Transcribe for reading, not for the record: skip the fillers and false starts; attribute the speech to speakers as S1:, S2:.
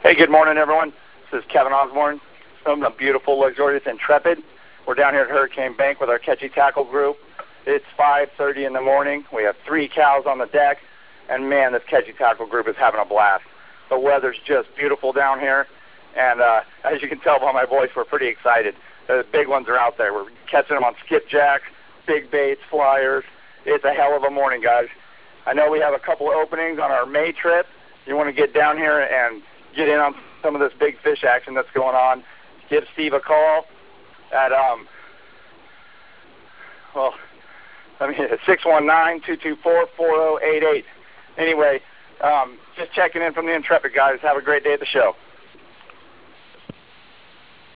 S1: Hey, good morning, everyone. This is Kevin Osborne from the beautiful, luxurious Intrepid. We're down here at Hurricane Bank with our catchy tackle group. It's 5:30 in the morning. We have 3 cows on the deck, and man, this catchy tackle group is having a blast. The weather's just beautiful down here, and as you can tell by my voice, we're pretty excited. The big ones are out there. We're catching them on skipjacks, big baits, flyers. It's a hell of a morning, guys. I know we have a couple of openings on our May trip. You want to get down here and get in on some of this big fish action that's going on. Give Steve a call at 619-224-4088. Anyway, just checking in from the Intrepid, guys. Have a great day at the show.